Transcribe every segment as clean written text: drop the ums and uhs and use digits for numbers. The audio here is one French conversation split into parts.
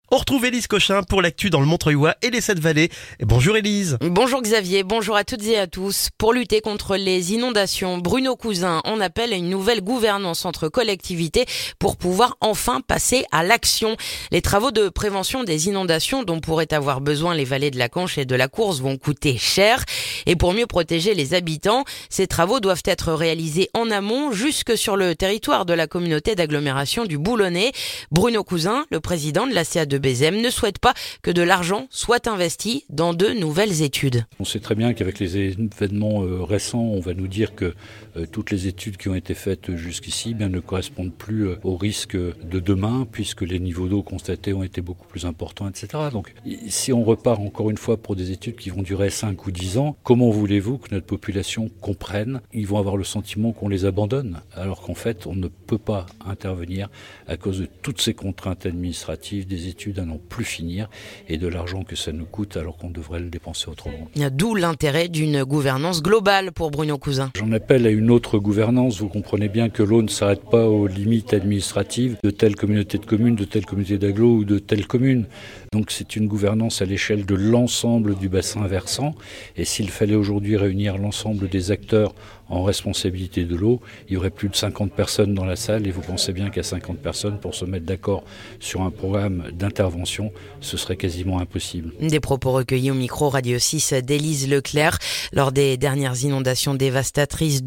On retrouve Élise Cochin pour l'actu dans le Montreuilois et les 7 vallées. Et bonjour Élise. Bonjour Xavier, bonjour à toutes et à tous. Pour lutter contre les inondations, Bruno Cousin en appelle à une nouvelle gouvernance entre collectivités pour pouvoir enfin passer à l'action. Les travaux de prévention des inondations dont pourraient avoir besoin les vallées de la Canche et de la Course vont coûter cher. Et pour mieux protéger les habitants, ces travaux doivent être réalisés en amont jusque sur le territoire de la communauté d'agglomération du Boulonnais. Bruno Cousin, le président de la CA de Bézem, ne souhaite pas que de l'argent soit investi dans de nouvelles études. On sait très bien qu'avec les événements récents, on va nous dire que toutes les études qui ont été faites jusqu'ici ne correspondent plus aux risques de demain, puisque les niveaux d'eau constatés ont été beaucoup plus importants, etc. Donc si on repart encore une fois pour des études qui vont durer 5 ou 10 ans, comment voulez-vous que notre population comprenne? Ils vont avoir le sentiment qu'on les abandonne, alors qu'en fait on ne peut pas intervenir à cause de toutes ces contraintes administratives, des études à n'en plus finir et de l'argent que ça nous coûte alors qu'on devrait le dépenser autrement. D'où l'intérêt d'une gouvernance globale pour Bruno Cousin. J'en appelle à une autre gouvernance. Vous comprenez bien que l'eau ne s'arrête pas aux limites administratives de telle communauté de communes, de telle communauté d'agglo ou de telle commune. Donc c'est une gouvernance à l'échelle de l'ensemble du bassin versant. Et s'il fallait aujourd'hui réunir l'ensemble des acteurs en responsabilité de l'eau, il y aurait plus de 50 personnes dans la salle et vous pensez bien qu'à 50 personnes, pour se mettre d'accord sur un programme d'intervention, ce serait quasiment impossible. Des propos recueillis au micro Radio 6 d'Élise Leclerc. Lors des dernières inondations dévastatrices,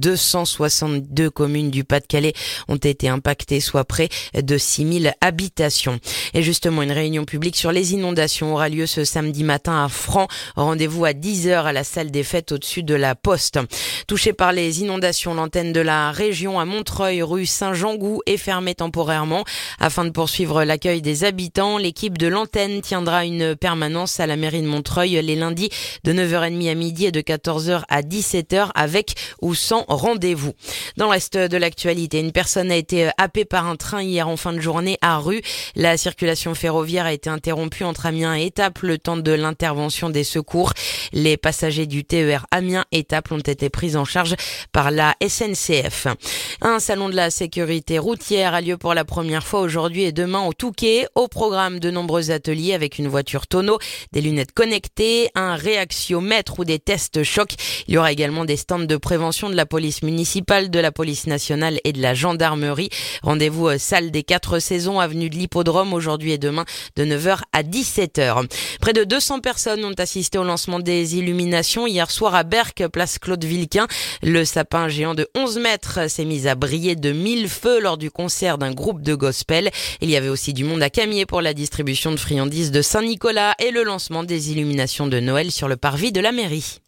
262 communes du Pas-de-Calais ont été impactées, soit près de 6000 habitations. Et justement, une réunion publique sur les inondations aura lieu ce samedi matin à Franc. Rendez-vous à 10h à la salle des fêtes au-dessus de la Poste. Touché par les inondations, l'antenne de la région à Montreuil, rue Saint-Jean-Gou, est fermée temporairement. Afin de poursuivre l'accueil des habitants, l'équipe de l'antenne tiendra une permanence à la mairie de Montreuil les lundis de 9h30 à midi et de 14h à 17h avec ou sans rendez-vous. Dans le reste de l'actualité, une personne a été happée par un train hier en fin de journée à Rue. La circulation ferroviaire a été interrompue entre Amiens et Étaples le temps de l'intervention des secours. Les passagers du TER Amiens-Étaples ont été pris en charge par la SNCF. Un salon de la sécurité routière a lieu pour la première fois aujourd'hui et demain au Touquet. Au programme, de nombreux ateliers avec une voiture tonneau, des lunettes connectées, un réaxiomètre ou des tests chocs. Il y aura également des stands de prévention de la police municipale, de la police nationale et de la gendarmerie. Rendez-vous salle des 4 saisons, avenue de l'Hippodrome, aujourd'hui et demain de 9h à 17h. Près de 200 personnes ont assisté au lancement des illuminations hier soir à Berck, place Claude Vilquin. Le sapin géant de 11 mètres s'est mis à briller de 1000 feux lors du concert d'un groupe de gospel. Il y avait aussi du monde à Camiers pour la distribution de friandises de Saint-Nicolas et le lancement des illuminations de Noël sur le parvis de la mairie.